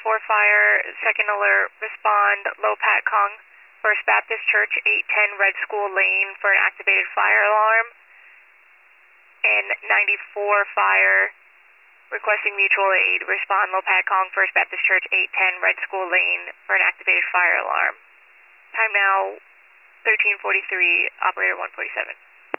fire, second alert, respond, Low Pat Kong, First Baptist Church, 810 Red School Lane for an activated fire alarm. And 94 fire, requesting mutual aid, respond, Low Pat Kong, First Baptist Church, 810 Red School Lane for an activated fire alarm. Time now, 13:43, operator 147.